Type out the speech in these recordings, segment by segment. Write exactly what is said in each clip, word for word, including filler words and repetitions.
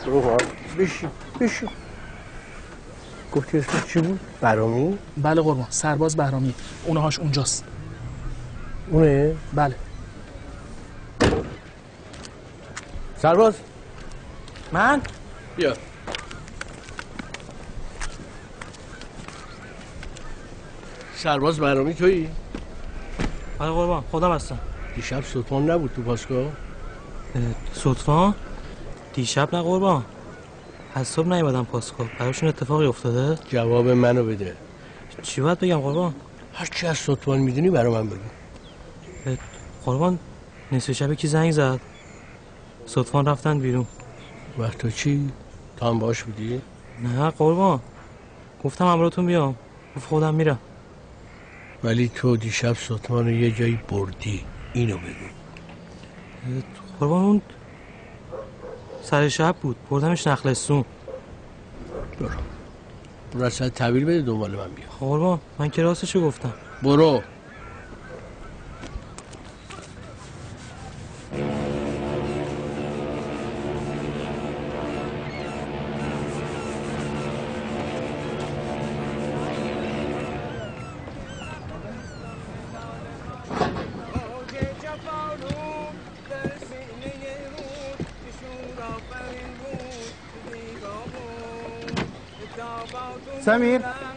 روحان بشین بشین. گفتی اسمش چی بود؟ بهرامی؟ بله قربان، سرباز بهرامی. اونهاش اونجاست. اونه؟ بله. سرباز من؟ بیا. سرباز بهرامی تویی؟ بله قربان، خودم هستم. دیشب سلطان نبود تو پاسگاه؟ سلطان؟ دیشب نه قربان، از صبح نیومدم پاسگاه. براشون اتفاقی افتاده؟ جواب منو بده. چی باید بگم قربان؟ هر چی از سلطان میدونی برا من بگو. قربان نصف شب کی زنگ زد؟ سلطان رفتن بیرون. وقت تو چی؟ تا هم باش بودی؟ نه قربان، گفتم همراهتون بیام، گفت خودم میرم. ولی تو دیشب سلطان رو یه جایی بردی، اینو بگو. قربان اون سر شب بود، بردمش نخلستون. برو برو اصلا تحویل بده دنبال من بیا. قربان من که راستشو گفتم. برو. سمیر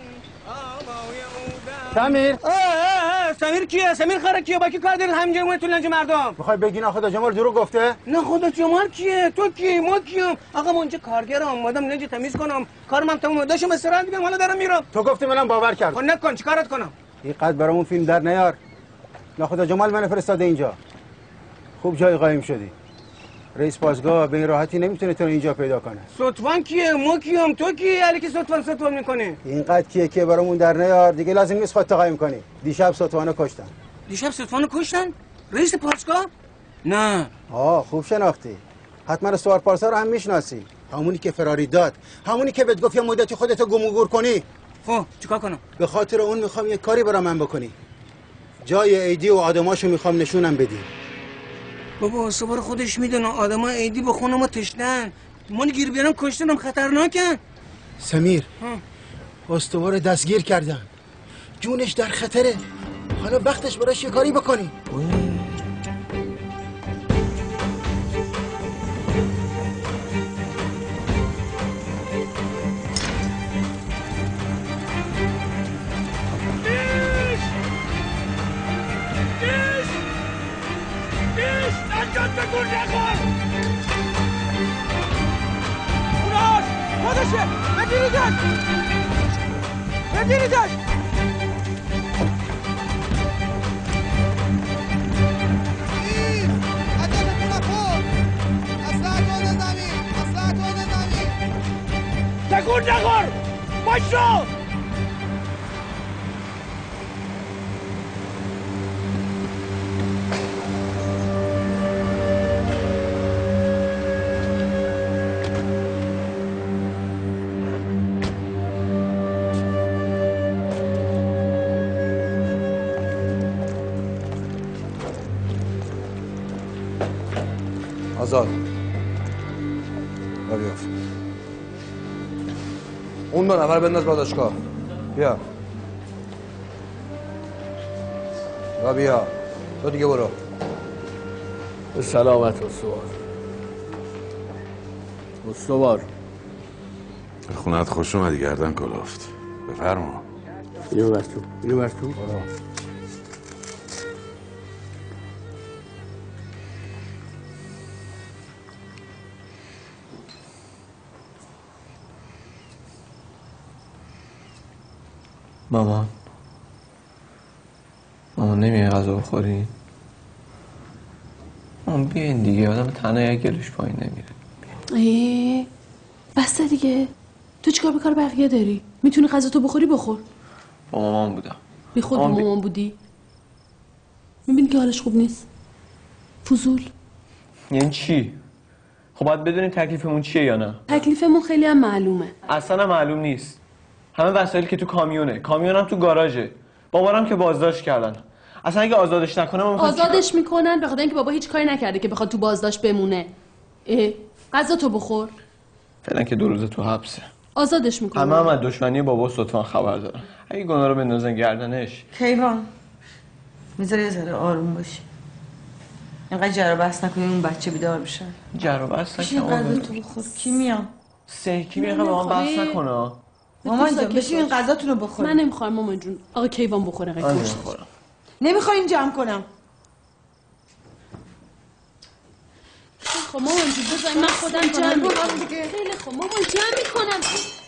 سمیر سمیر کیه؟ سمیر خره کیه؟ با کی کار دارید همینجا اومد تو لنج مردم؟ میخوای بگی نه خدا جمال دروغ گفته؟ نه خدا جمال کیه؟ تو کی؟ ما کیم؟ آقا من اینجا کارگرم، اومدم لنج تمیز کنم، کارم هم تمومه، داشتم استراحت می‌کردم، حالا دارم میرم. تو گفتی منم باور کردم. خب نکن، چیکارت کنم؟ اینقدر برامون فیلم در نیار. نه خدا جمال منو فرستاده اینجا. خوب جای قایم شدی. رئیس پاسگاه به این راحتی نمیتونه تو اینجا پیدا کنه. سطفان کیه؟ ما کیم؟ تو کی؟ علی که سطفان سطفان میکنه؟ اینقدر کیه که برامون در نیار، دیگه لازم نیست خودت قایم کنی. دیشب سطفانو کشتن. دیشب سطفانو کشتن؟ رئیس پاسگاه؟ نه. آه خوب شناختی. حتما سوار پارسا رو هم میشناسی. همونی که فراری داد، همونی که بهت گفت یه مدتی خودتو گم و گور کنی. خب چیکار کنم؟ به خاطر اون میخوام یه کاری برا من بکنی. جای ایدی و آدماشو میخوام نشونم بدی. بابا سوار خودش میدونه آدما ایدی به خونه ما تشنن، من گیر بیارم کشتنم خطرناکه. سمیر استوار دستگیر کردن، جونش در خطره، حالا وقتش براش یه کاری بکنی. بگور نخور اوناش خودشه بگیریدش بگیریدش این عدالتون نخور اصلاحتون زمین اصلاحتون زمین بگور نخور باشو آزاد را بیافت اون دو نفر بنداز باداشگاه بیا را بیا تو دیگه برو به سلامت استوار استوار به خونت خوش اومدی گردن کلافت بفرما اینو بر تو اینو بر تو مامان مامان نمیای غذا بخوری؟ مامان بیاین دیگه آدم تنها یک گلوش پایین نمیره. ای بسته دیگه تو چیکار به کار بقیه داری؟ میتونی غذا تو بخوری بخور. با مامان بودم. بی خود با مامان بودی؟ میبینی که حالش خوب نیست؟ فضول. یعنی چی؟ خب باید بدونیم تکلیفمون چیه یا نه؟ تکلیفمون خیلی هم معلومه. اصلا معلوم نیست. همه وسایل که تو کامیونه، کامیونم تو گاراژه. بابارم که بازداشت کردن. اصلا اگه آزادش نکنم آزادش چیکار... میکنن به خاطر اینکه بابا هیچ کاری نکرده که بخواد تو بازداشت بمونه. اه غذا تو بخور. فعلا که دو روزه تو حبسه. آزادش میکنم. همه هم از دشمنی بابا سلطان خبر دارن. اگه گناه رو بندازن گردنش. کیوان میذاری یه ذره آروم باشی. اینقدر جر و بحث نکنی اون بچه بیدار بشن. جر و بحث بشین غذا تو بخور. کی میام؟ سه کی میگه با من بحث نکنه. مامان جان بشین این غذاتون رو بخورید. من نمیخوام مامان جون. آقا کیوان بخوره من نمیخورم. نمیخواین جمع کنم. خب مامان جون بذاری من خودم جمع میکنم دیگه. خیلی خب مامان جمع میکنم.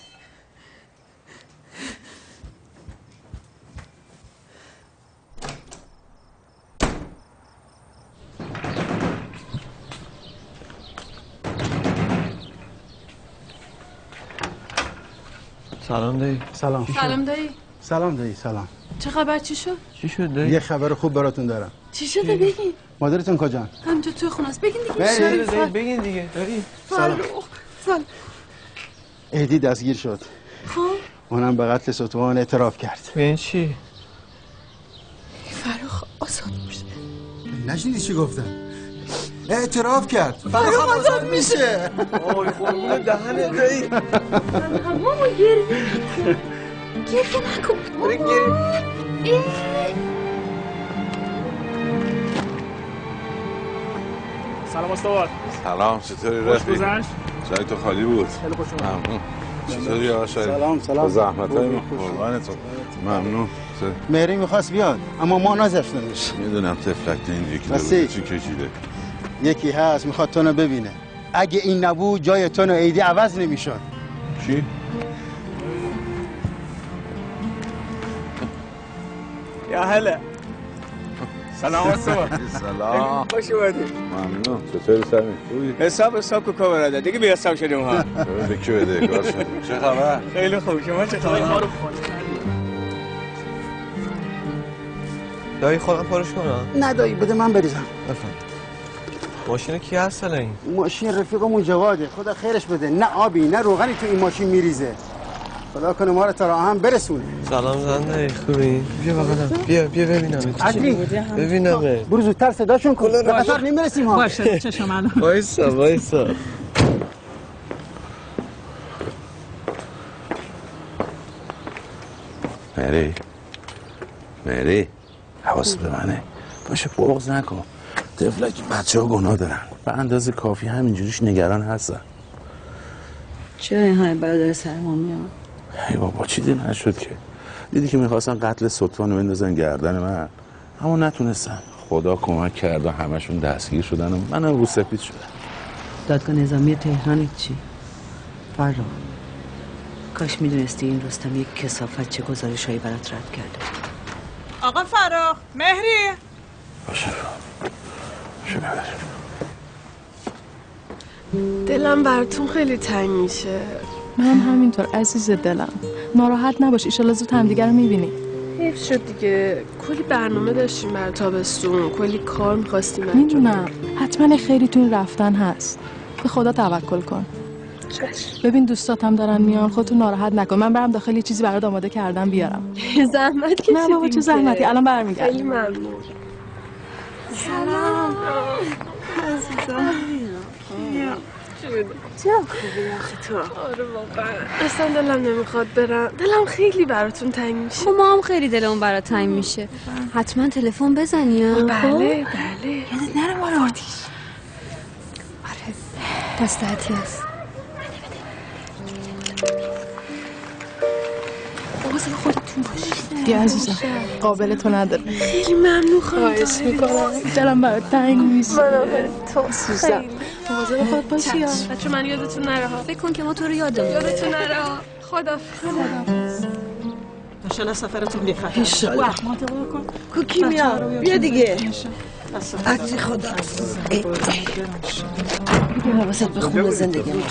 سلام دایی. سلام. سلام دایی. سلام دایی سلام. چه خبر چی شد؟ چی شد دایی؟ یه خبر خوب براتون دارم. چی شده بگین؟ مادرتون کجان؟ همینجا توی خونه است. بگین دیگه. بگین شریف. بگین دیگه دایی. سلام. سلام. اهدی دستگیر شد. خب اونم به قتل ستوان اعتراف کرد. به این چی؟ فرخ آزاد میشه. نشنیدی چی گفتم؟ اعتراف کرد. فرخ آزاد میشه. آی قربون دهنت دایی. ماما گریه گریه نکن. برای گریه. سلام استوار. سلام چطوری رفیق؟ گذشت؟ جای تو خالی بود. خیلی خوش اومد. ممنون. چطوری آقا شریف؟ سلام سلام. با زحمتای قربانتون. ممنون. مهری میخواست بیاد اما ما نذاشتنش. میدونم تفلک این یکی بسی. دو چی کشیده. یکی هست میخواد تو رو ببینه. اگه این نبود جای تو و عیدی عوض نمیشد. چی؟ یا هلا. سلام استوار. سلام. خوش اومدی. ممنون. چطوری سمی؟ خوبی؟ حساب حساب کو برادر. دیگه بی حساب شدیم ها. به کی بده کار شد؟ چه خبر؟ خیلی خوب. شما چه خبر؟ دایی خودم پارش کنم؟ نه دایی بده من بریزم. بفهم. ماشین کی هست این؟ ماشین رفیقمون جواده. خدا خیرش بده. نه آبی نه روغنی تو این ماشین میریزه. خدا کنه ما رو تا راه هم برسونه. سلام زنده خوبی؟ بیا بغلم. بیا بیا ببینم. علی ببینم. برو زودتر صداشون کن. به قطار نمیرسیم ها. باشه چشم الان. وایسا وایسا. مری مری حواست به منه باشه بغض نکن. طفلک بچه ها گناه دارن به اندازه کافی همینجوریش نگران هستن. چرا این همه برادر سر ما میاد؟ ای بابا چیزی نشد که دیدی که میخواستن قتل ستوان رو بندازن گردن من اما نتونستن. خدا کمک کرد و همشون دستگیر شدن و منم رو سفید شدم. دادگاه نظامی تهران چی؟ فرخ کاش میدونستی این رستم یک کثافت چه گزارشهایی برات رد کرده. آقا فرخ مهری باشه باشه ببر. دلم براتون خیلی تنگ میشه. من همینطور عزیز دلم. ناراحت نباش ایشالا زود همدیگه رو میبینی. حیف شد دیگه. کلی برنامه داشتیم برای تابستون. کلی کار میخواستیم انجام. میدونم حتما خیلی تو این رفتن هست. به خدا توکل کن. چشم. ببین دوستاتم دارن میان خودتو ناراحت نکن. من برم داخل یه چیزی برات آماده کردم بیارم. زحمت کشیدین. نه بابا چه زحمتی الان برمیگردم. خیلی ممنون. سلام عزیزم. چرا خوبی آخه تو؟ آره واقعا اصلا دلم نمیخواد برم. دلم خیلی براتون تنگ میشه. خب ما هم خیلی دلمون برات تنگ میشه. حتما تلفن بزنی. بله بله. یادت نره ما رو. آره دستاتی هست. آقا خودتون باشید. بیا عزیزم قابل تو نداره. خیلی ممنون خواهش میکنم. دلم برات تنگ میشه. منم تو عزیزم مواظب خودت باشی. بچه من یادتون نره ها. فکر کن که ما تو رو یادمون. یادتون نره ها. خدافظ. انشالله سفرتون بخیر. انشالله. رحمت الله کن. کوکی میاد. بیا دیگه. عزیزی خدا. بیا حواست به خونه زندگی ما.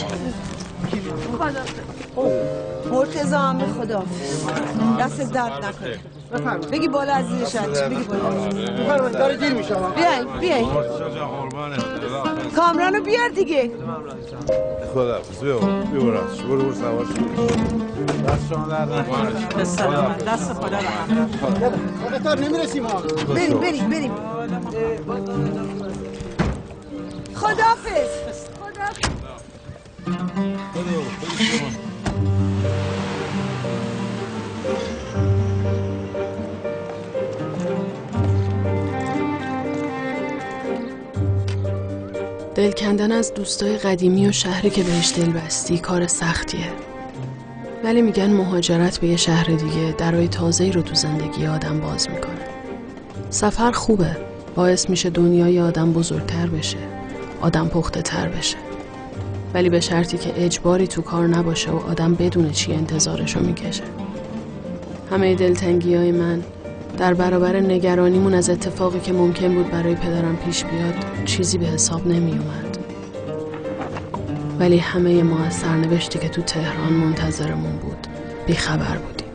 مرتضی هم به خدا دست درد نکنه. بگی بالا از زیر شد. بگی بالا. بفرمایید داره دیر میشه. بیای بیای. کامرانو بیار دیگه. خدا بیا بیا راست برو برو سوار شو. دست شما درد نکنه. سلامت دست خدا به قطار نمیرسیم ها. بریم بریم بریم. خداحافظ. دل کندن از دوستای قدیمی و شهری که بهش دل بستی کار سختیه. ولی میگن مهاجرت به یه شهر دیگه درای تازه‌ای رو تو زندگی آدم باز میکنه. سفر خوبه، باعث میشه دنیای آدم بزرگتر بشه، آدم پخته تر بشه. ولی به شرطی که اجباری تو کار نباشه و آدم بدونه چی انتظارشو میکشه. همه دلتنگی‌های من در برابر نگرانیمون از اتفاقی که ممکن بود برای پدرم پیش بیاد چیزی به حساب نمی اومد. ولی همه ما از سرنوشتی که تو تهران منتظرمون بود بیخبر بودیم.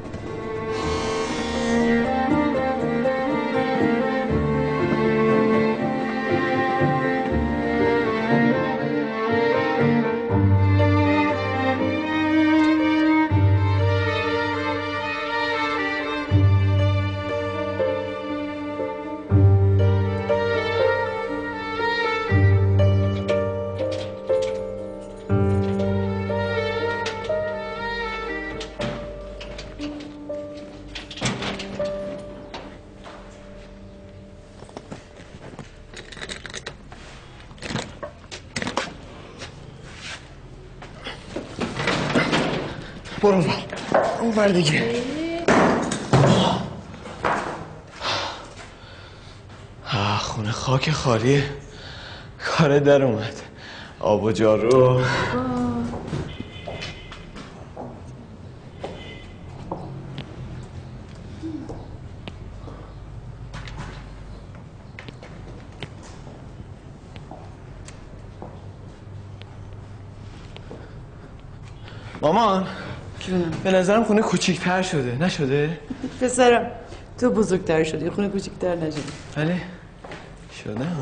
برو اون اون بر دیگه. آه خونه خاک خالیه، کار در اومد. آب و جارو. مامان به نظرم خونه کوچیک‌تر شده، نشده؟ پسرم تو بزرگتر شدی، خونه کوچیک‌تر نشده. بله شده ها.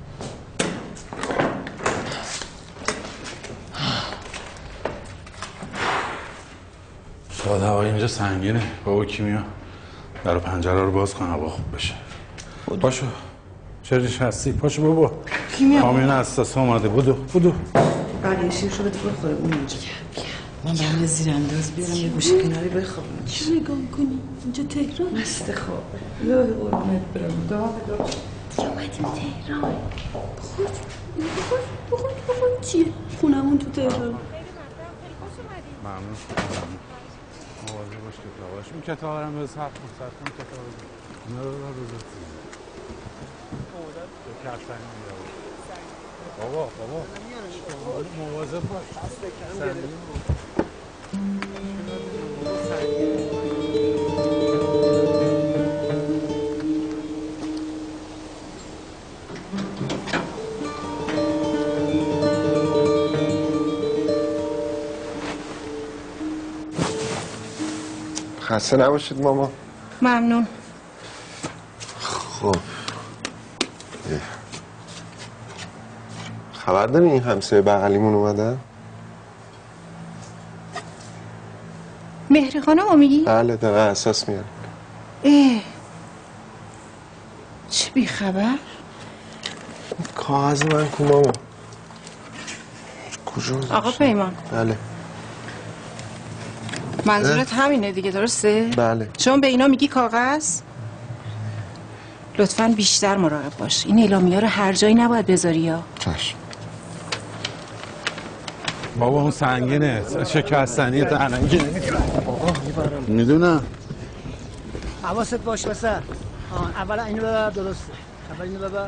شاید هوای اینجا سنگینه. بابا کیمیا در پنجره رو باز کن هوا خوب بشه. پاشو چرا هستی؟ پاشو بابا. کیمیا کامیون اساس اومده. بدو بدو. بقیه شیرشو بده بخوره اون اینجا. من برم یه زیرانداز بیارم یه گوشه کناری بخوابم. چی نگاه میکنی؟ اینجا تهران مست خواب. یا قربونت برم. دعا بده. دیگه اومدیم تهران. بخور بخور بخور بخور چیه؟ خونمون تو تهران. ممنون. مواظب باش کتاباش. اون کتابا رو بذار صرف کن، صرف کن کتابا. اینا رو بذار. کفتن میاد. بابا بابا. مواظب باش. خسته نباشید ماما. ممنون. خب خبر داری این همسایه بغلیمون اومدن؟ مهری خانم میگی؟ بله دقیقه اساس میارن. اه چه بی خبر؟ کاغذ من کو ماما؟ کجا؟ آقا پیمان. بله. منظورت همینه دیگه درسته؟ بله. چون به اینا میگی کاغذ؟ لطفاً بیشتر مراقب باش. این اعلامیه‌ها رو هر جایی نباید بذاری یا. چشم. بابا اون سنگینه، شکستنیه تنگی. میدونم. حواست باش بسر. اولا اینو ببر درسته. اول اینو ببر.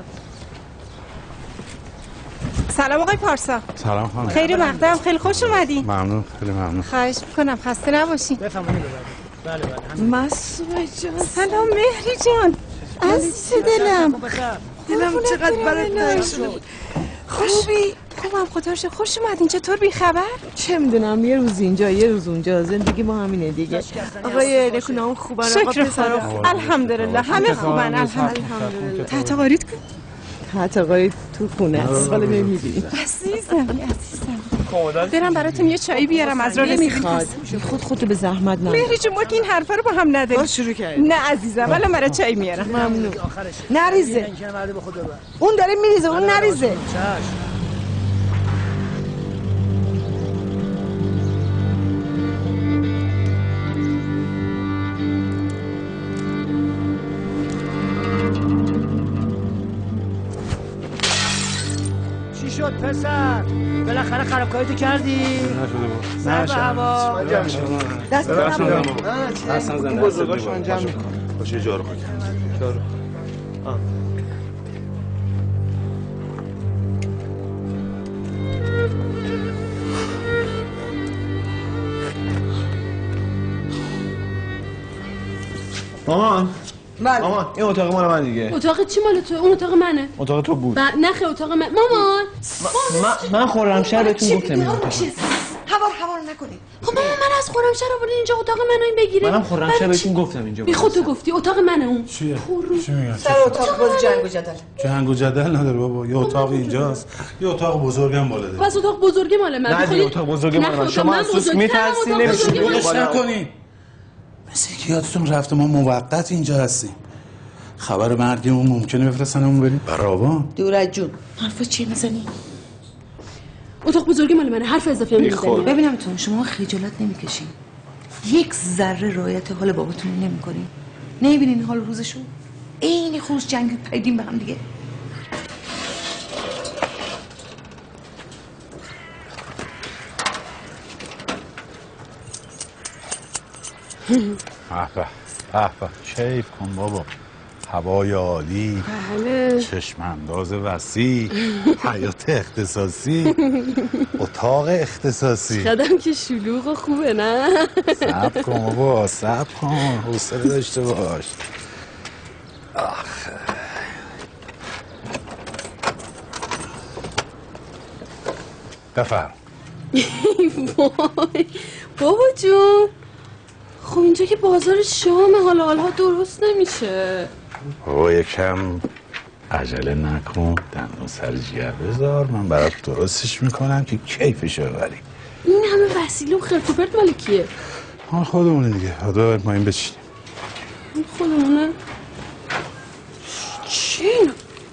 سلام آقای پارسا. سلام خانم. خیلی مقدم، خیلی خوش اومدین. ممنون، خیلی ممنون. خواهش میکنم خسته نباشین. بفرمایید. بله بله. مسعود جان. سلام مهری جان. عزیز دلم. دلم چقدر برات تنگ شد. خوبی؟ خوبم خدا رو شکر. خوش اومدین. چطور بی خبر؟ چه میدونم یه روز اینجا یه روز اونجا، زندگی ما همینه دیگه. آقای نکونام خوبن، آقا پسرم. الحمدلله همه خوبن. الحمدلله. تحت قارید کن. تحت قارید تو خونه است. حالا میبینی. عزیزم عزیزم. برم براتون یه چایی بیارم از راه نمیخواد. خود خودتو به زحمت نده. مهری جون ما که این حرفا رو با هم نداریم. باز شروع کردیم. نه عزیزم الان برای چای میارم. ممنون. نریزه. اون داره میریزه، اون نریزه. شد پسر؟ بالاخره خرابکاریتو کردی؟ نشده سر به هوا دست نشده دست این بزرگاشو انجام میکنه باشه جارو کن جارو آه مامان بله مامان این اتاق مال من دیگه. اتاق چی مال تو؟ اون اتاق منه. اتاق تو بود. ب... نه خیلی اتاق من. مامان من من خرمشهر بهتون گفتم این اتاق. هوار هوار نکنید. خب مامان من از خرمشهر آوردین اینجا اتاق منو این بگیره. منم خرمشهر بهتون گفتم اینجا. بی خود تو گفتی اتاق منه اون. چیه؟ چی میگن؟ سر اتاق باز جنگ و جدل. جنگ و جدل نداره بابا. یه اتاق اینجاست. یه اتاق بزرگم بالا داره. بس اتاق بزرگ مال من. نه اتاق بزرگ مال من. شما از سوس میترسی نمیشه نکنی. مثل که یادتون رفته ما موقت اینجا هستیم. خبر مرگمون ممکنه بفرستنمون بریم براوان. دورج جون حرفا چی میزنی؟ اتاق بزرگی مال منه. حرف اضافی هم نمیزنی. ببینم تو شما خجالت نمیکشین. یک ذره رعایت حال باباتون نمیکنین. نمیبینین حال روزشون؟ عین خروس جنگ پریدیم به هم دیگه. احبه احبه کیف کن بابا. هوای عالی، بله، چشم انداز وسیع، حیات اختصاصی، اتاق اختصاصی. خدم که شلوغ و خوبه نه؟ صبر کن بابا صبر کن، حوصله داشته باش. آخه بفرم. وای بابا جون، خب اینجا که بازار شامه، حالا حالا درست نمیشه. بابا یکم عجله نکن، دندون سر جگر بذار، من برات درستش میکنم که کیفشو ببری. این همه وسیله و خرت و پرت مال کیه؟ ها خودمونه دیگه. حالا ما این بچینیم. خودمونه؟ چی اینو؟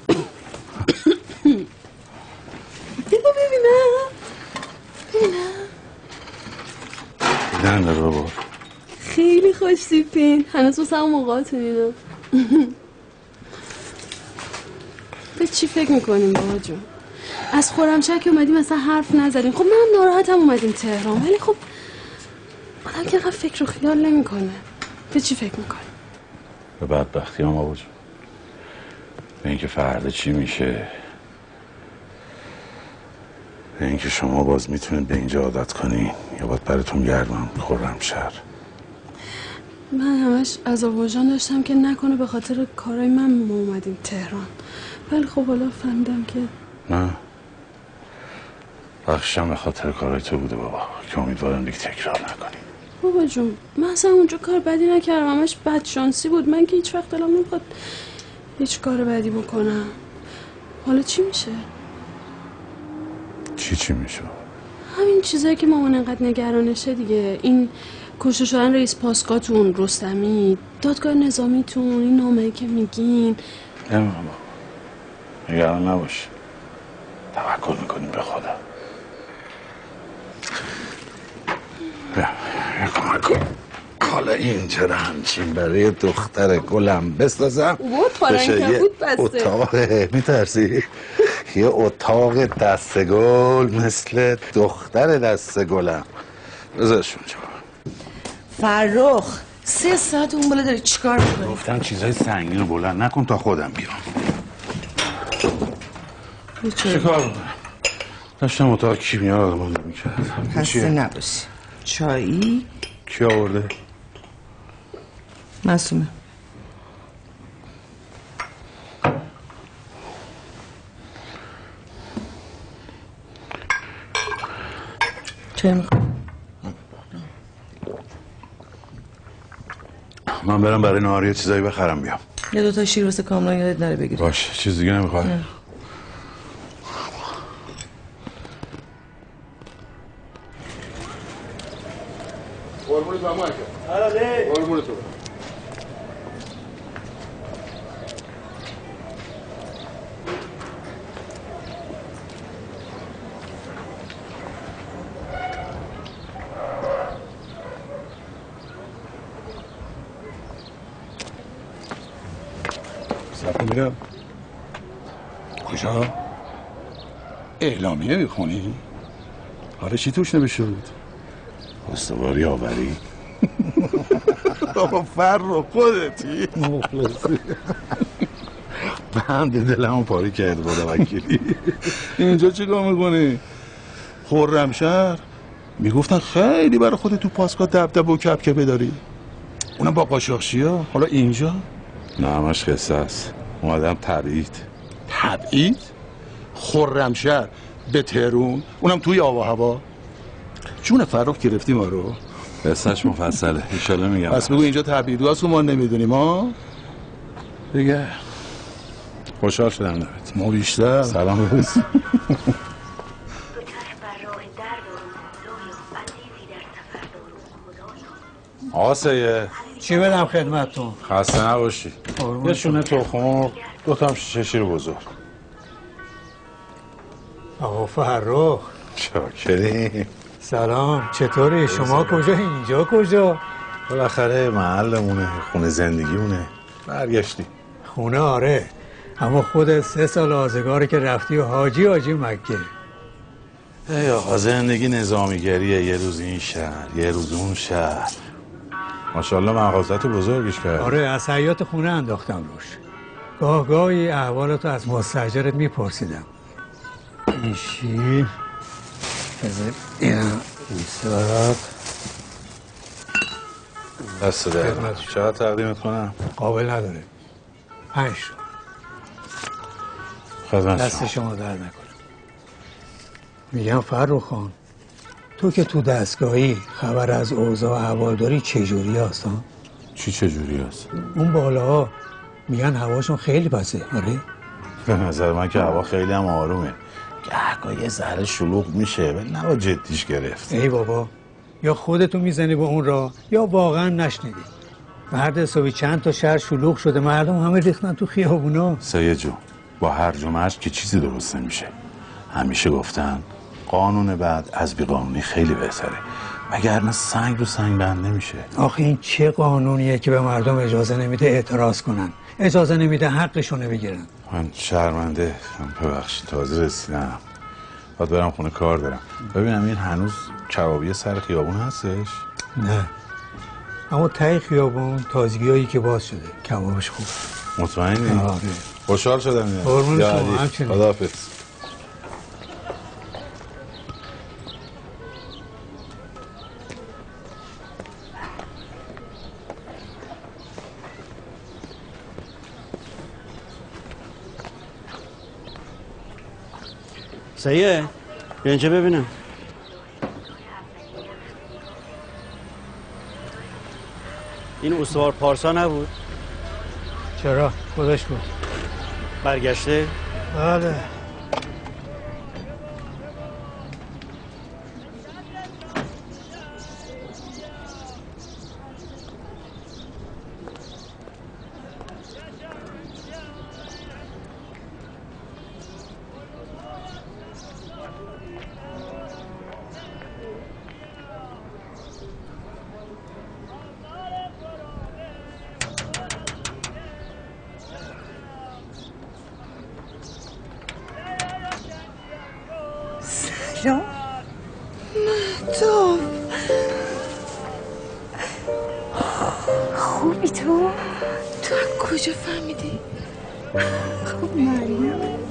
بگو ببینم ببینم دیدن داره بابا. خیلی خوش سیپین. هنوز بس همون موقعاتون اینا. به چی فکر میکنیم بابا جون؟ از خرمشهر که اومدیم مثلا حرف نزدیم. خب من ناراحتم اومدیم تهران، ولی خب آدم که اینقدر فکر و خیال نمیکنه. به چی فکر میکنی؟ به بدبختی هم بابا جون، به اینکه فردا چی میشه، به اینکه شما باز میتونید به اینجا عادت کنین یا باید براتون گردم خرمشهر. من همش عذاب وجدان داشتم که نکنه به خاطر کارای من ما اومدیم تهران، ولی خب حالا فهمیدم که نه، بخشم به خاطر کارای تو بوده بابا، که امیدوارم دیگه تکرار نکنی. بابا جون من اصلا اونجا کار بدی نکردم، همش بدشانسی بود. من که هیچ وقت دلم نمیخواد هیچ کار بدی بکنم. حالا چی میشه؟ چی چی میشه؟ همین چیزایی که مامان انقدر نگرانشه دیگه. این کشته شدن رئیس پاسکاتون، رستمی، دادگاه نظامیتون، این نامه‌ای که میگین. نمیدونم بابا، نگران نباش، توکل میکنیم به خدا. یه کمک کن، حالا اینجا رو همچین برای دختر گلم بسازم بشه یه اتاق. میترسی؟ یه اتاق دست گل مثل دختر دست گلم بذارش اونجا. فرخ سه ساعت اون بالا داری چیکار میکنی؟ گفتم چیزای سنگین رو بلند نکن تا خودم بیام. چه کار بکنم؟ داشتم اتاق کیمیا رو آدمان میکردم. خسته نباشی. چایی؟ کی آورده؟ معصومه. چه میخوای؟ من برم برای نهاری یه چیزایی بخرم بیام. یه دوتا شیر واسه کامران یادت نره بگیری. باشه، چیز دیگه نمیخوای؟ قربونت برم مایکل. آره قربونت برم. سب میرم کجا؟ اعلامیه میخونی؟ حالا چی توش نوشته بود؟ استواری آوری؟ بابا فرخ خودتی مخلصی بند دلمو پاری کرد خدا وکیلی. اینجا چیکار میکنی؟ خرمشهر میگفتن خیلی برای خودت تو پاسگاه دبدب و کپکپه داری، اونم با قاشقچیا. حالا اینجا نه همش قصه است. اومدم تبعید. تبعید؟ خرمشهر به تهرون، اونم توی آب و هوا. جون فرخ گرفتی ما رو. قصهش مفصله انشالله میگم. پس بگو اینجا تبعید هست که ما نمیدونیم ها دیگه. خوشحال شدم نبید. ما بیشتر. سلام برس. آقا سید چی بدم خدمتتون؟ خسته نباشی. یه شونه تخم، دو تا هم شیشه شیر بزرگ. آقا فرخ چاکریم. سلام، چطوری؟ شما کجا؟ اینجا کجا؟ بالاخره محلمونه، خونه زندگیمونه. برگشتی خونه؟ آره، اما خودت سه سال آزگاره که رفتی و حاجی حاجی مکه. ای آقا زندگی نظامیگریه، یه روز این شهر یه روز اون شهر. ماشاءالله مغازت بزرگش کرد. آره، از حیات خونه انداختم روش. گاه گاهی احوالتو از مستاجرت میپرسیدم. این شیر بذار اینم ایساد دست دارم. چقدر تقدیمت کنم؟ قابل نداره. پنج شو. خدمت دست شما. شما در نکنه. میگم فرخ خان، تو که تو دستگاهی خبر از اوضاع و احوال داری چجوری هست ها؟ چی چجوری هست؟ اون بالاها میگن هواشون خیلی بسه. آره؟ به نظر من که هوا خیلی هم آرومه. گهگاه یه ذره شلوغ میشه ولی نباید جدیش گرفت. ای بابا، یا خودتو میزنی به اون راه یا واقعا نشنیدی. مرد حسابی چند تا شهر شلوغ شده، مردم همه ریختن تو خیابونا. سید جون، با هر جمعش که چیزی درست نمیشه. همیشه گفتن قانون بعد از بی قانونی خیلی بهتره، وگرنه سنگ رو سنگ بند نمیشه. آخه این چه قانونیه که به مردم اجازه نمیده اعتراض کنن، اجازه نمیده حقشونو بگیرن؟ من شرمنده، من ببخشید تازه رسیدم، باید برم خونه کار دارم. ببینم این هنوز کبابی سر خیابون هستش؟ نه، اما ته خیابون تازگی هایی که باز شده کبابش خوب. مطمئنی؟ آره. خوشحال شدم. قربون یا شما، علی. همچنین. خداحافظ. سیه بیا اینجا ببینم. این استوار پارسا نبود؟ چرا؟ خودش بود. برگشته؟ بله. سلام مهتاب، خوبی تو؟ تو از کجا فهمیدی؟ خب مریم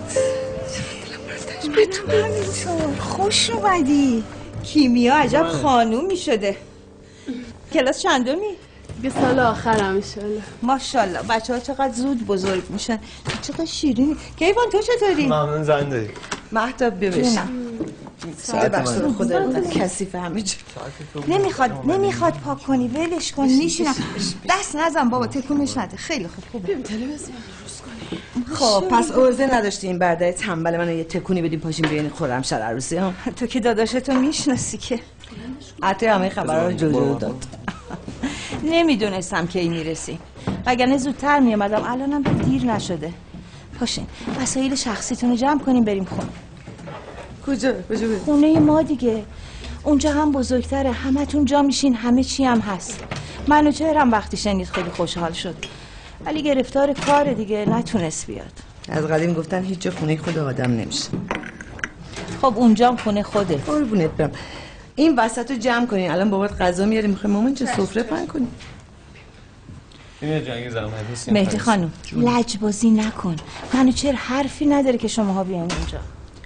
به تو همینطور. خوش اومدی. کیمیا عجب خانومی شده. کلاس چندمی؟ یه سال آخرم انشالله. ماشاءالله بچه ها چقدر زود بزرگ میشن. چقدر شیرینی. کیوان تو چطوری؟ ممنون زنده. مهتاب بیا بشین. ببخش خدا کثیف همه جا. نمیخواد نمیخواد پاک کنی، ولش کن. میشینم. دست نزن بابا، تکونش نده. خیلی خوب. خوبه. ببین تلویزیون روز کنی. خب پس عرضه نداشتی این برده تنبل منو یه تکونی بدیم پاشیم بیاین خرمشهر عروسی ها. تو که داداشتو میشناسی که. حتی همه خبرها رو جلو داد. نمیدونستم که این میرسی، وگرنه زودتر میامدم. الانم دیر نشده. پاشین وسایل شخصیتونو جمع کنیم بریم خونه. کجا؟ کجا بریم؟ خونه ما دیگه. اونجا هم بزرگتره، همتون جا میشین، همه چی هم هست. منو چهرم وقتی شنید خیلی خوشحال شد، ولی گرفتار کار دیگه نتونست بیاد. از قدیم گفتن هیچ جا خونه خود آدم نمیشه. خب اونجام خونه خوده. قربونت برم. این وسط رو جمع کنین. الان بابات غذا میاره. میخوای مامان چه سفره پهن کنی؟ این جنگی زحمت نیست. مهدی خانم لجبازی نکن. منو چرا حرفی نداره که شماها بیاین اینجا.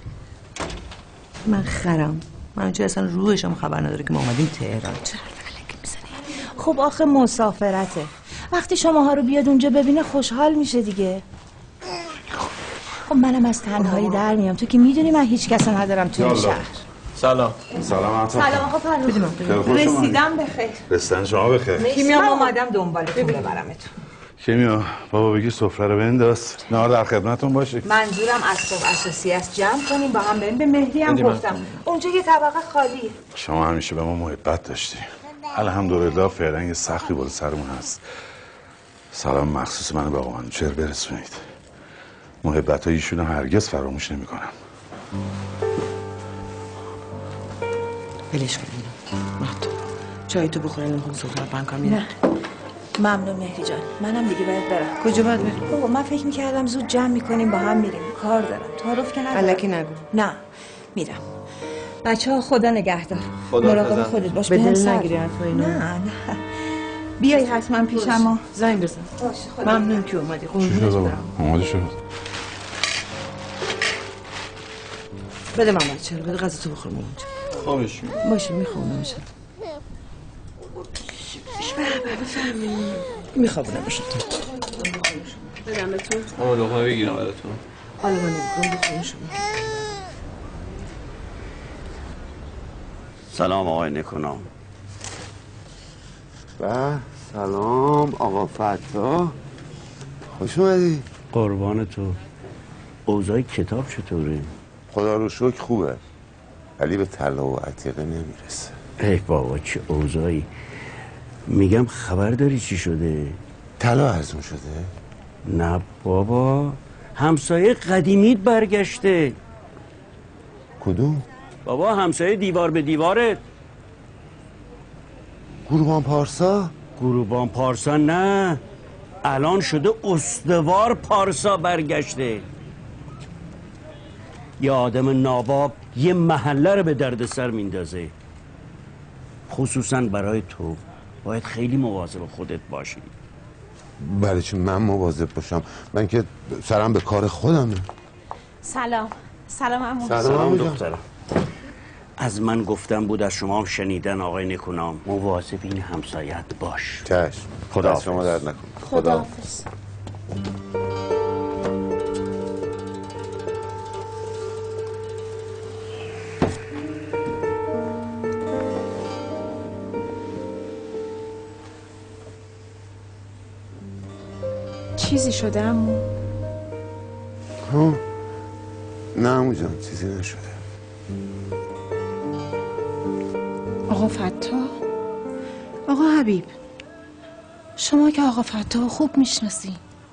من خرم. من چه اصلا روحشم خبر نداره که ما اومدیم تهران. چرا علکی میزنی؟ خب آخه مسافرته. وقتی شماها رو بیاد اونجا ببینه خوشحال میشه دیگه. خب منم از تنهایی در میام. تو که میدونی من هیچ کس ندارم تو این شهر. سلام. سلام سلام آقا فرخ. رسیدم بخیر. رسیدن شما بخیر. کیمیا اومدم دنبالتون ببرمتون. کیمیا بابا بگی سفره رو بنداز. نهار در خدمتتون باشه. منظورم از صبح اساسی است جمع کنیم با هم بریم. به مهدی هم گفتم اونجا یه طبقه خالیه. شما همیشه به ما محبت داشتی. الحمدلله فعلا یه سختی بالا سرمون هست. سلام مخصوص منو به آقا منوچهر برسونید. محبت های ایشون هرگز فراموش نمی کنم. بلش کنیم مهدو چای تو بخورین نمیخوام سفره پهن کنم. نه ممنون مهدی جان. منم دیگه باید برم. کجا باید بریم؟ بابا من فکر میکردم زود جمع میکنیم با هم میریم. کار دارم. تعارف که ندارم. الکی نگو. نه میرم. بچه ها خدا نگهدار. خدا مراقب خودت باش. به بهم دل سر نگیری حرفا اینا. نه نه بیای حتما پیشم. زنگ بزن. ممنون که اومدی. قربونت برم. اومده شد. بده من چرا بده غذا تو بخور مامان. خوابش باشه میخوامش. میخوابونم باشه. بدم بهتون. اما لقمه بگیرم براتون. حالا من نمیخوام بخورم شما. سلام آقای نکنام. و سلام آقا فتا. خوش اومدی. قربان تو. اوضاع کتاب چطوره؟ خدا رو شکر خوبه ولی به طلا و عتیقه نمیرسه. ای بابا چه اوضاعی. میگم خبر داری چی شده؟ طلا ارزون شده؟ نه بابا همسایه قدیمیت برگشته. کدوم؟ بابا همسایه دیوار به دیوارت. گروبان پارسا؟ گروبان پارسا نه، الان شده استوار پارسا برگشته. یه آدم ناباب یه محله رو به درد سر میندازه. خصوصا برای تو باید خیلی مواظب خودت باشی. بله چون من مواظب باشم؟ من که سرم به کار خودمه. سلام. سلام عمو. سلام دخترم. از من گفتم بود از شما هم شنیدن آقای نکونام مواظب این همسایت باش. چشم. خدا دست شما درد نکن. خدا حافظ. چیزی شده عمو؟ ها نه عمو جان چیزی نشده. آقا فتا؟ آقا حبیب شما که آقا فتا خوب میشناسی.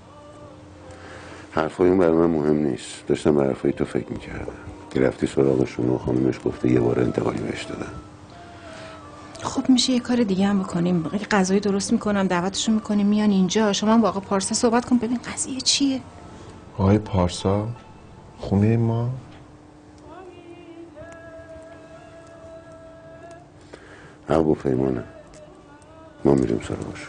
حرفای اون برای من مهم نیست. داشتم به حرفای تو فکر میکردم که رفتی سراغشون و خانمش گفته یه بار انتقالی بهش دادن. خب میشه یه کار دیگه هم بکنیم. غذای درست میکنم دعوتشون میکنیم میان اینجا. شما هم با آقا پارسا صحبت کن ببین قضیه چیه. آقای پارسا خونه ما؟ ابو پیمانه ما میریم سراغش.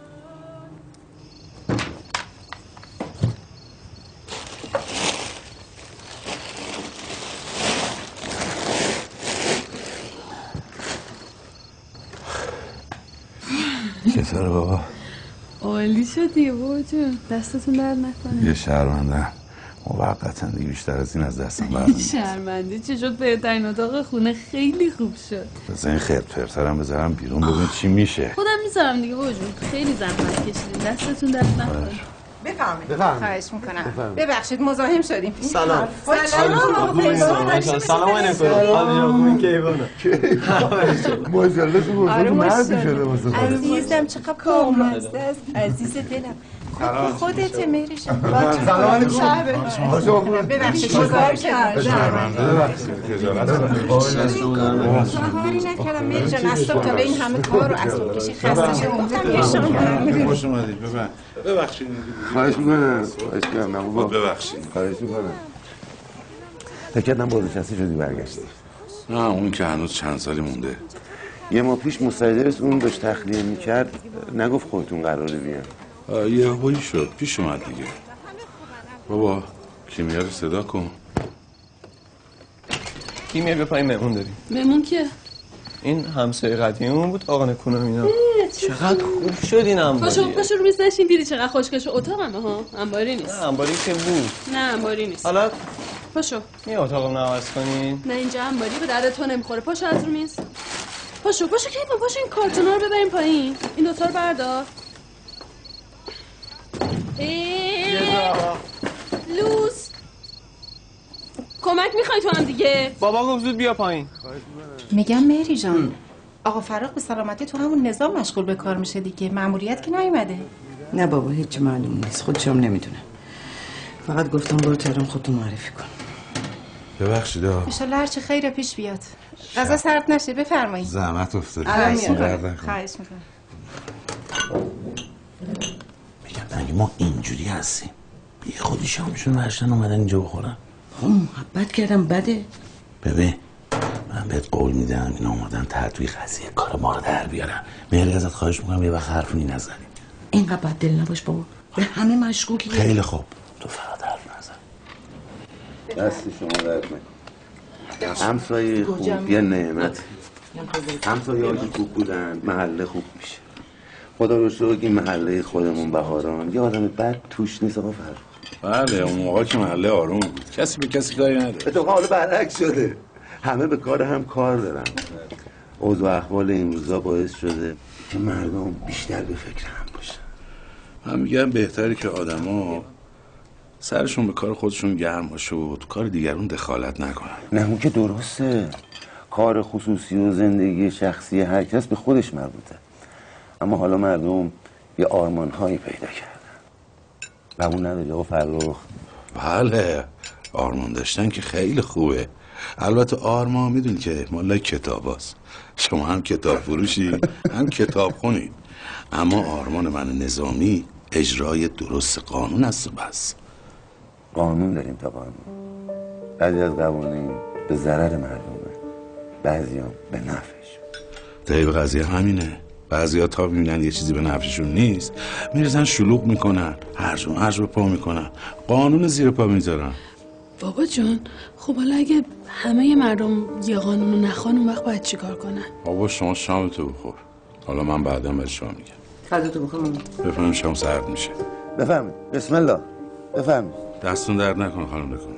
چطوره بابا؟ عالی شدی بابا جون. دستتون درد نکنه. یه شهرمنده موقتا دیگه بیشتر از این از دستم برنمیاد. شرمنده چه شد؟ بهترین اتاق خونه خیلی خوب شد. بذار این خرد فرترم بذارم بیرون ببین چی میشه. خودم میذارم دیگه بابا جون. خیلی زحمت کشیدین. دستتون درد نکنه. بفرمایید. بفرمایید. خواهش میکنم. ببخشید مزاحم شدیم. سلام. سلام. سلام علیکم. کیوانه. ماشاءالله تو بزرگ مردی شده واسه خودت. عزیزم چقدر کامرسته است. عزیز دلم. خودت مهرش. سلام علیکم. ببخشید مزاحم کردم. ببخشید. کاری نکردم مهر جان. از صبح تا به این همه کار و اسباب کشی خسته شدم. گفتم یه شام. خوش اومدید. ببین. ببخشید. خواهش میکنم. خواهش میکنم. ببخشید. خواهش میکنم. فکر کردم بازنشسته شدی برگشتی. نه اون که هنوز چند سالی مونده. یه ماه پیش مستاجرت اون داشت تخلیه میکرد، نگفت خودتون قراره بیان. یه هایی شد پیش اومد دیگه. بابا کیمیا رو صدا کن. کیمیا بیا پایین مهمون داریم. مهمون کیه؟ این همسایه قدیمیمون بود آقا نکونم اینا. چقدر خوب شد این انباریه. پاشو پاشو رو میز نشین، دیدی چقدر خوشگل اتاقمه ها. انباری نیست. نه انباری که بود. نه انباری نیست. حالا پاشو. یه اتاقم عوض کنین. نه اینجا انباری به درد تو نمیخوره. پاشو از رو میز. پاشو پاشو کیفم پاشو این کارتونا رو ببریم پایین. این دوتا رو بردار. لوس کمک میخوای تو هم دیگه؟ بابا گفت زود بیا پایین. میگم مهری جان آقا فرخ به سلامتی تو همون نظام مشغول به کار میشه دیگه، مأموریت که نیومده. نه بابا هیچ معلوم نیست، خودشم نمیدونم. فقط گفتم برو تهران خودتو معرفی کن. ببخشید ها. انشالله هرچی خیر پیش بیاد. غذا سرد نشه، بفرمایید. زحمت افتادی. خواهش میکنم. خواهش میکنم. میگم نگه ما اینجوری هستیم. بی خودی شامشون ورشتن اومدن اینجا بخورن. خب محبت کردم بده. ببین من بهت قول میدم اینا اومدن تحت قضیه کار ما رو در بیارن. مهری ازت خواهش میکنم یه وقت حرفونی نزنی. اینقدر بد دل نباش بابا، به همه مشکوکی. خیلی خوب تو فقط حرف نزن. دست شما درد نکنه. همسایه خوب یه نعمت. همسایه ها که خوب بودن محله خوب میشه. خدا رو شکر این محله خودمون بهاران یه آدم بد توش نیست آقا فرخ. بله اون موقع که محله آروم بود، کسی به کسی کاری نداره. به تو حالا برعکس شده، همه به کار هم کار دارن. اوضاع احوال این روزا باعث شده که مردم بیشتر به فکر هم باشن. من میگم بهتره که آدما سرشون به کار خودشون گرم باشه و تو کار دیگرون دخالت نکنن. نه اون که درسته، کار خصوصی و زندگی شخصی هر کس به خودش مربوطه، اما حالا مردم یه آرمان هایی پیدا کردن. قبول نداری آقا فرخ؟ بله آرمان داشتن که خیلی خوبه. البته آرمان میدونی که مال کتاب هست. شما هم کتاب فروشی هم کتاب خونی، اما آرمان من نظامی اجرای درست قانون است. بس قانون داریم تا قانون. بعضی از قوانین به ضرر مردمه، بعضی هم به نفعش. دقیق قضیه همینه. بعضی ها تا میبینن یه چیزی به نفعشون نیست میرزن شلوغ میکنن، هرج و مرج به پا میکنن، قانون زیر پا میذارن. بابا جان خب حالا اگه همه مردم یه قانون رو نخوان اون وقت باید چی کار کنن؟ بابا شما شامتو بخور، حالا من بعدا بهت شام میگم. غذاتو بخور. بفهمیم شام سرد میشه. بفهمید. بسم الله. بفهمید. دستون درد نکنه خانم بکن.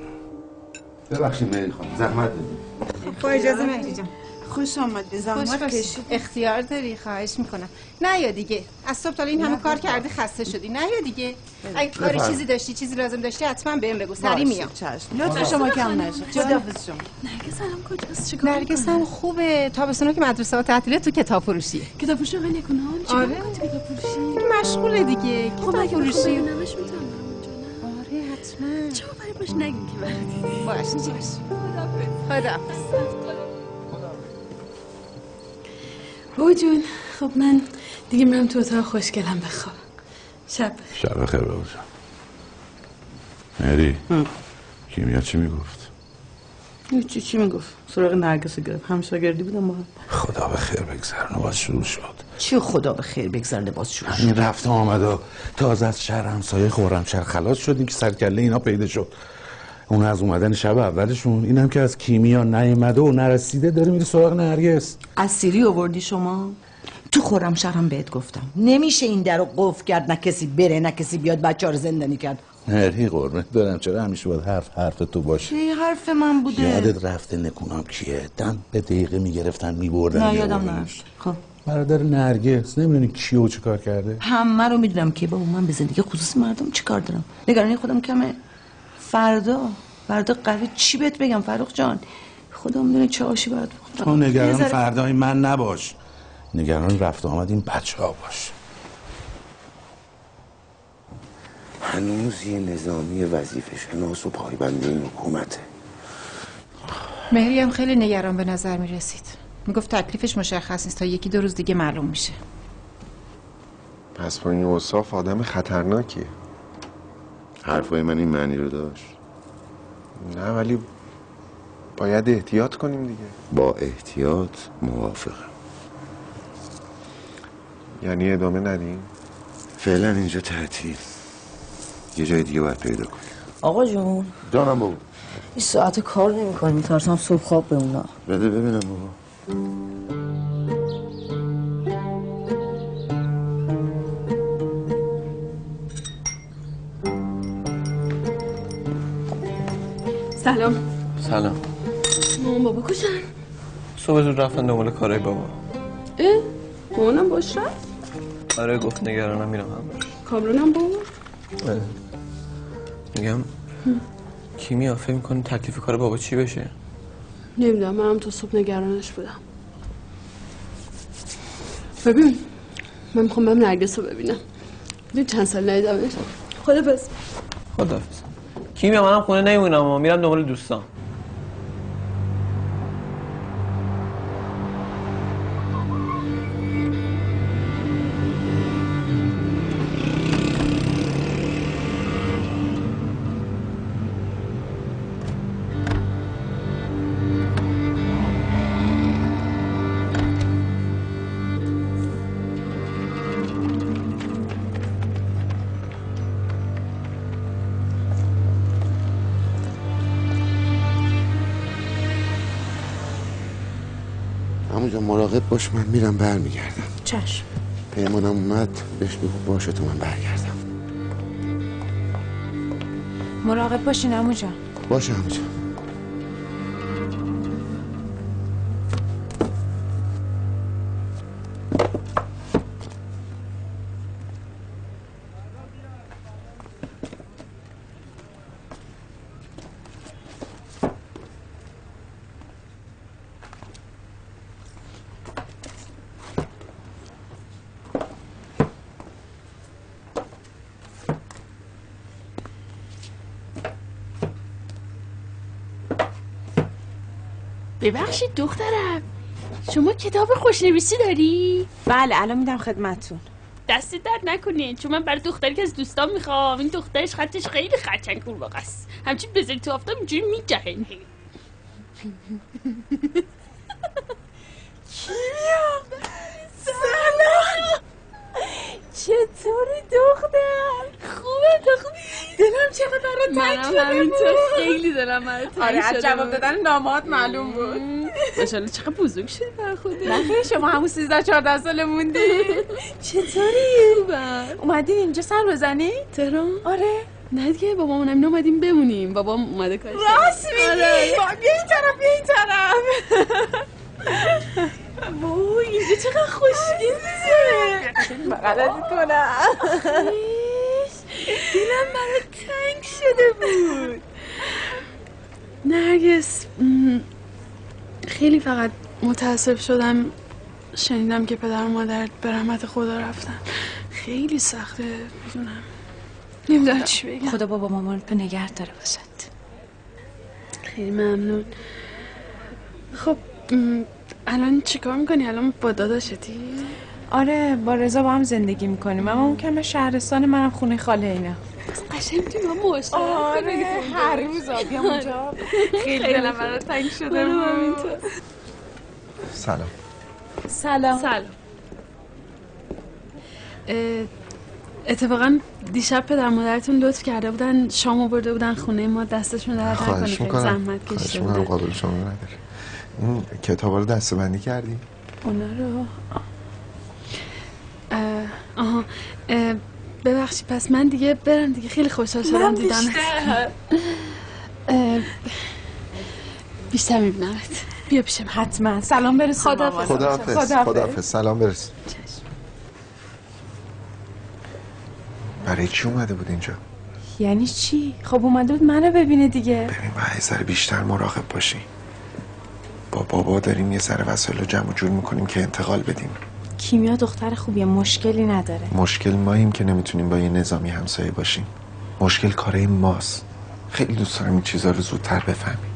ببخشید مهری خانم زحمت بدید. با اجازه مهری جان. خوش آمدی، زحمت کشید. اختیار داری، خواهش میکنم. نه یا دیگه از صبح تا این همه کار کردی خسته شدی، نه یا دیگه اگه کاری چیزی داشتی چیزی لازم داشتی حتما بهم بگو، سری میام. لطف شما کم نشه. خداحافظ شما. نرگس الان کجاست؟ چیکار نرگس هم خوبه، تابستونا که مدرسه ها تعطیله تو کتاب فروشیه. کتاب فروشی آقای نکنان؟ چیکار آره کتاب فروشی؟ مشغوله دیگه. کتاب فروشی. نمش میتونم آره حتما. چرا برای باش نگیم که برای باشه باشه. خداحافظ. بابا جون خب من دیگه میرم تو اتاق خوشگلم بخواب. شب بخیر. شب بخیر بابا جان. مهری کیمیا چی میگفت؟ چی چی میگفت؟ سراغ نرگس گرفت، همشاگردی بودم با هم. خدا به خیر بگذرن و باز شروع شد. چی خدا به خیر بگذرن باز شروع شد؟ همین رفت آمد و تازه از شهر همسایه خرمشهر خلاص شدیم که سرکله اینا پیدا شد. اون از اومدن شب اولشون، اینم که از کیمیا نیومده و نرسیده داره میره سراغ نرگس. از سیری آوردی شما؟ تو خرمشهرم بهت گفتم نمیشه این در رو قفل کرد، نه کسی بره نه کسی بیاد بچه ها رو زندانی کرد. مهری قربونت برم، چرا همیشه باید حرف حرف تو باشه؟ چی حرف من بوده؟ یادت رفته نکونام کیه؟ دم به دقیقه میگرفتن میبردن. نه یادم نرفت. خب برادر نرگس، نمیدونی کیو چی کار کرده؟ همه رو میدونم که بابا من به زندگی خصوصی مردم چی کار دارم؟ نگرانی خودم کمه. فردا فردا قراره چی بهت بگم فرخ جان؟ خدا میدونه چه آشی باید بخورم. تو نگران فردای من نباش، نگران رفت آمد این بچه ها باش. هنوز یه نظامی وظیفه شناس و پایبند این حکومته. مهری هم خیلی نگران به نظر می رسید. می گفت تکلیفش مشخص نیست تا یکی دو روز دیگه معلوم میشه. پس با این اوصاف آدم خطرناکیه. حرفای من این معنی رو داشت؟ نه ولی باید احتیاط کنیم دیگه. با احتیاط موافقم. یعنی ادامه ندیم؟ فعلا اینجا تعطیل، یه جای دیگه باید پیدا کنیم. آقا جون جانم بابا. این ساعت کار نمی کنی، میترسم صبح خواب بمونم. بده ببینم بابا. سلام. سلام. مامان بابا کجن؟ صبح زود رفتن دنبال کارای بابا. اه؟ مامانم باش رفت؟ آره گفت نگرانم میرم همراهش. کامرانم بابا؟ بله. میگم کیمیا فکر می‌کنی تکلیف کار بابا چی بشه؟ نمیدونم، منم تا صبح نگرانش بودم. ببین من میخوام برم نرگس رو ببینم. دیدی چند سال ندیدمش. خدافظ. خداحافظ. کیمیا منم خونه نمیمونم اما میرم دنبال دوستان. همونجا مراقب باش، من میرم برمیگردم. چشم. پیمانم اومد بهش بگو باشه تو من برگردم. مراقب باشین عمو جان. باشه عمو جان. ببخشید دخترم، شما کتاب خوشنویسی داری؟ بله الان میدم خدمتتون. دستی درد نکنین، چون من برای دختری که از دوستان میخوام. این دخترش خطش خیلی خرچنگ قورباغه است، همچین بذاری تو آفتاب اینجوری میجهن. کیمیا سلام، چطوری دختر؟ خوبه تو خوبی؟ دلم چقدر برات تنگ شده بود. منم همینطور خیلی دلم برات تنگ شده. آره از جواب دادن نامه‌هات معلوم بود. ماشاءالله چقدر بزرگ شدی برای خودت. نه خیلی شما همون سیزده چهارده ساله موندی. چطوری؟ خوبم. اومدین اینجا سر بزنی؟ تهران؟ آره. نه دیگه بابام اونم اومدیم بمونیم. بابام اومده کارش. راست میگی؟ بیا این طرف بیا این طرف. وای اینجا چقدر خوشگلیه. بغلت کنم. دلم برات تنگ شده بود. نرگس خیلی فقط متاسف شدم شنیدم که پدر و مادرت به رحمت خدا رفتن. خیلی سخته میدونم، نمیدونم چی بگم. خدا بابا مامانت نگه داره واسط. خیلی ممنون. خب الان چیکار میکنی؟ الان با داداشتی؟ آره با رضا با هم زندگی میکنیم، اما اون که من شهرستان، منم خونه خاله اینا. قشنگ میتونی با ما مشترک آره هر روز بیام اونجا. خیلی دلم برات تنگ شده بود. همینطور. سلام. سلام. سلام. اتفاقا دیشب پدر مادرتون لطف کرده بودن شام آورده بودن خونه ما، دستشون درد نکنه. خواهش میکنم. زحمت خواهش کشیده میکنم، بودن. قابل شما نداره. این کتابا رو دسته‌بندی کردی؟ اونا رو اه، آها اه، ببخشید پس من دیگه برم دیگه. خیلی خوشحال شدم دیدم. بیشتر میبینمت. بیا پیشم. حتما. سلام برسون. خداحافظ. خداحافظ. خداحافظ. سلام برس. برای چی اومده بود اینجا؟ یعنی چی؟ خب اومده بود منو ببینه دیگه. ببین باید یه ذره بیشتر مراقب باشی. با بابا داریم یه ذره وسایل رو جمع جور میکنیم که انتقال بدیم. کیمیا دختر خوبیه، مشکلی نداره. مشکل ماییم که نمیتونیم با یه نظامی همسایه باشیم. مشکل کار این ماست. خیلی دوست دارم این چیزا رو زودتر بفهمیم.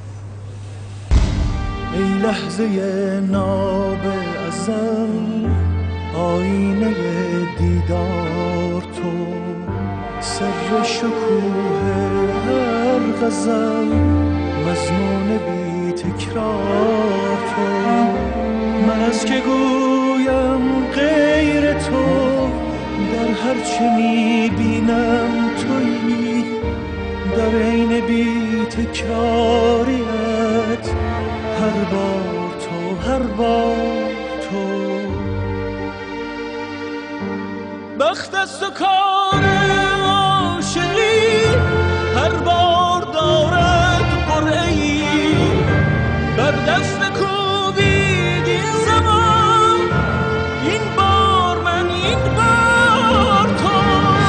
ای لحظه ناب ازل، آینه دیدار تو، سر شکوه هر غزل، مضمون بی تکرار تو، من از که گویم غیر تو، در هر چه میبینم تویی، در عین بی تکراریت هر بار تو، هر بار تو. بخت است و کار عاشقی هر بار دارد قرعه‌ای، بر دست کوبید این زمان، این بار من، این بار تو.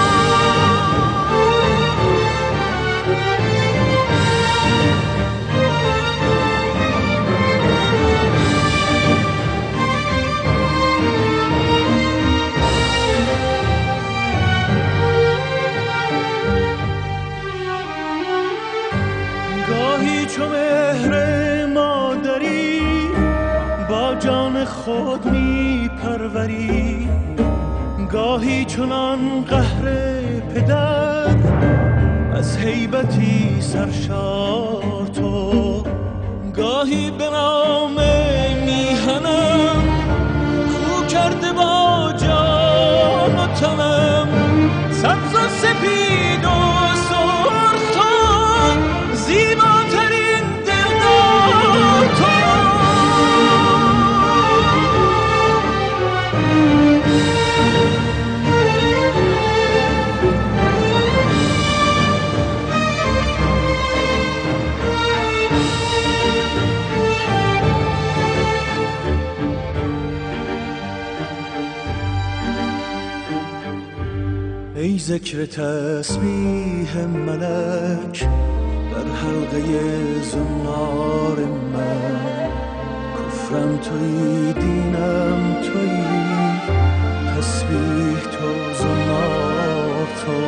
گاهی چو مهر مادری با جان خود می پروری، گاهی چنان قهر پدر از هیبتی سرشار تو، گاهی به نام میهنم خو کرده با جان و تنم، سبز و سپید و سرخ تو، زیباترین دلدار تو. ای ذکر تسبیح ملک در حلقه زنار من، کفرم تویی، دینم تویی، تسبیح تو، زنار تو.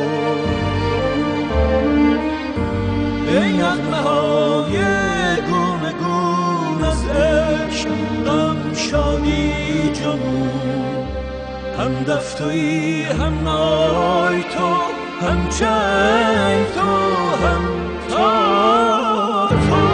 ای نغمه های گونه گون از عشق، غم شادی جنون، هم دف تویی، هم نای تو، هم چنگ تو، هم تار تو.